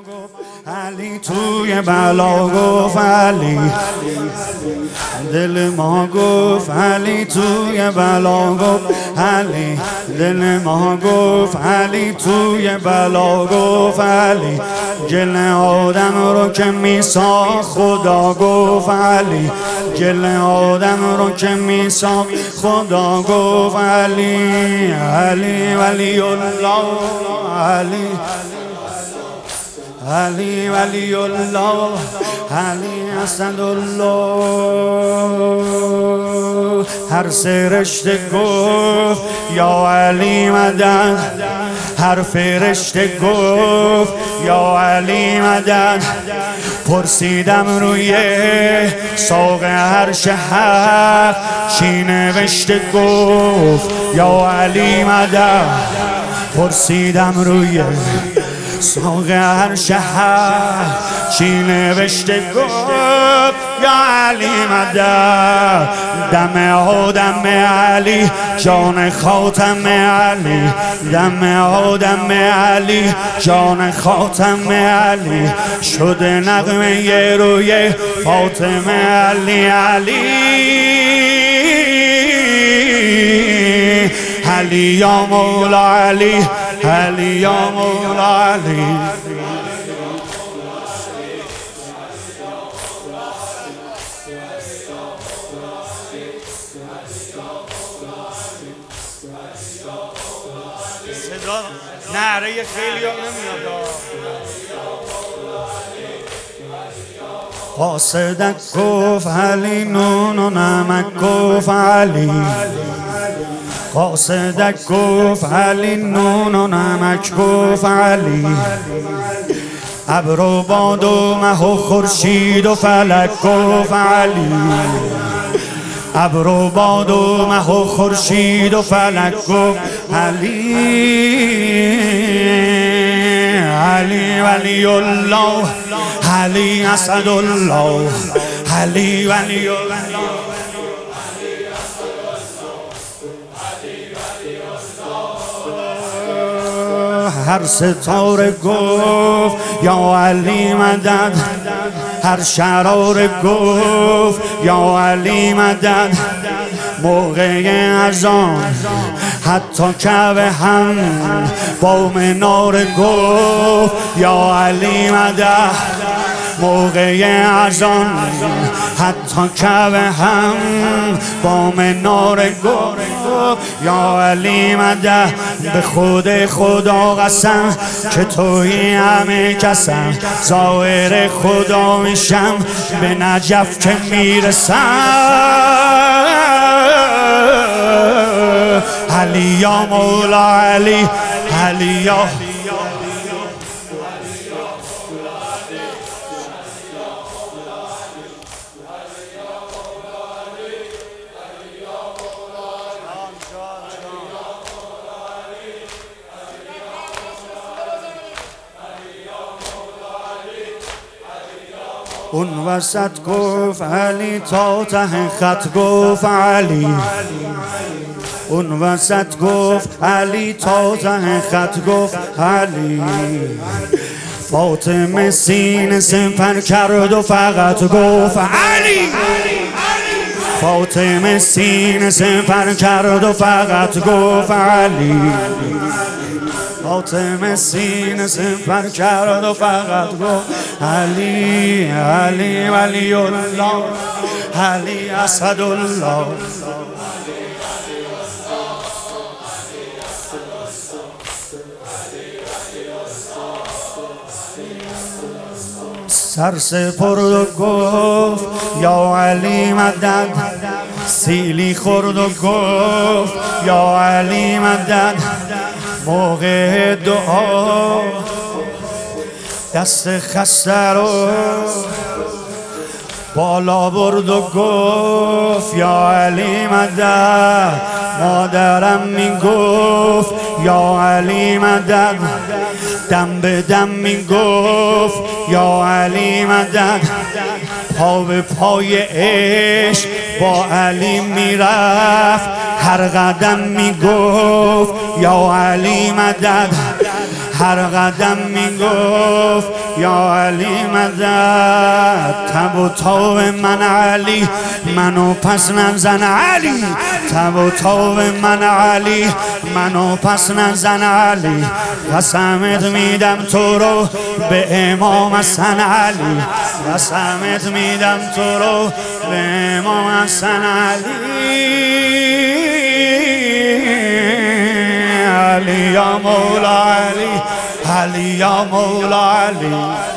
گفت علی توی بلا گفت علی، دل ما گفت علی توی بلا گفت علی، دل ما گفت علی توی بلا گفت علی، گل آدم رو که میساخت خدا گفت علی، گل آدم رو که میساخت خدا گفت علی، علی ولی الله، علی علی ولی الله، علی اسدالله. هر فرشته گفت یا علی مدد، هر فرشته گفت یا علی مدد، پرسیدم روی ساق عرش حق چی نوشته گفت یا علی مدد، پرسیدم روی ساق عرش حق چی نوشته گفت یا علی مدد، دم آدم علی جان خاتم علی، دم آدم علی جان خاتم علی، شده نغمه روی فاطمه علی، علی علی یا مولا علی، علی یا مولا علی. صدا نعره خیلی هم نمیاد. قاصدک گفت علی، نون و نمک گفت علی، قاصدک گفت علی، نون و نمک گفت علی، ابر و باد و مه و خورشید و فلک گفت علی، ابر و باد و مه و خورشید و فلک گفت علی، علی ولی الله، علی اسدالله، علی ولی الله. هر ستاره گفت یا علی مدد، هر شراره گفت یا علی مدد، موقع اذان حتی کعبه هم با منار گفت یا علی مدد، موقع اذان حتی کعبه هم با منار گفت یا علی مدد، به خود خدا قسم که توی همه کسم، ظاهر خدا میشم به نجف که میرسم، علی یا مولا علی، علی یا اون وسط گفت علی، تا ته خط گفت علی، اون وسط گفت علی، تا ته خط گفت علی، فاطمه سینه سپر کرد و فقط گفت علی، فاطمه سینه سپر کرد و فقط گفت علی، فاطمه سینه سپر کرد و فقط گفت علی، علی ولی الله، علی اسدالله. سر سپرد و گفت یا علی مدد، سیلی خورد و گفت یا علی مدد، موقع دعا دست خسته رو بالا برد و گفت یا علی مدد، مادرم میگفت یا علی مدد، دم به دم میگفت یا علی مدد، پا به پای عشق با علی میرفت، هر قدم میگفت یا علی مدد، هر قدم میگفت یا علی مدد. تب و تاب من علی منو پس نزن علی، تب و تاب من علی منو پس نزن علی. قسمت میدم تو رو به امام حسن علی، قسمت میدم تو رو به امام حسن علی. علی یا مولا علی، علی یا مولا علی.